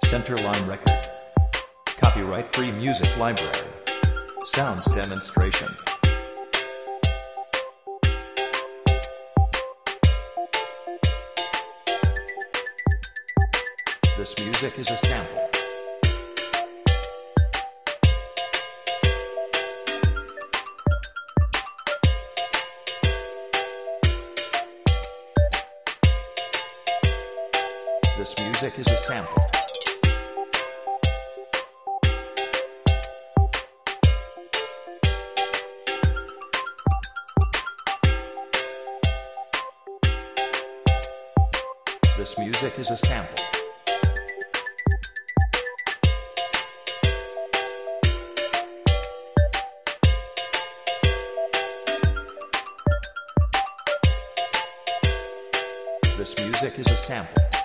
Centerline Record. Copyright-free music library. Sounds demonstration. This music is a sample. This music is a sample. This music is a sample. This music is a sample.